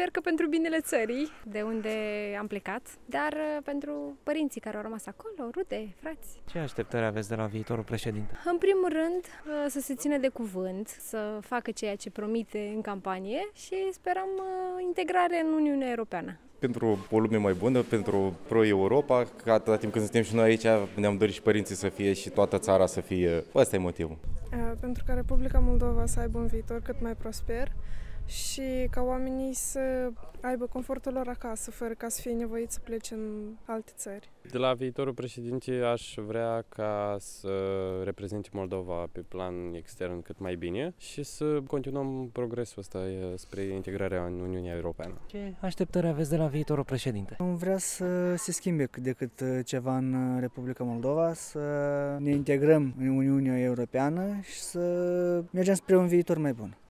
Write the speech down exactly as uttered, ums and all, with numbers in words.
Sper că pentru binele țării, de unde am plecat, dar pentru părinții care au rămas acolo, rude, frați. Ce așteptări aveți de la viitorul președinte? În primul rând, să se țină de cuvânt, să facă ceea ce promite în campanie și sperăm integrare în Uniunea Europeană. Pentru o lume mai bună, pentru pro-Europa, că atâta timp când suntem și noi aici, ne-am dorit și părinții să fie și toată țara să fie. Ăsta e motivul. Pentru ca Republica Moldova să aibă un viitor cât mai prosper și ca oamenii să aibă confortul lor acasă, fără ca să fie nevoiți să plece în alte țări. De la viitorul președinte aș vrea ca să reprezinte Moldova pe plan extern cât mai bine și să continuăm progresul ăsta spre integrarea în Uniunea Europeană. Ce așteptări aveți de la viitorul președinte? Vrea să se schimbe cât de cât ceva în Republica Moldova, să ne integrăm în Uniunea Europeană și să mergem spre un viitor mai bun.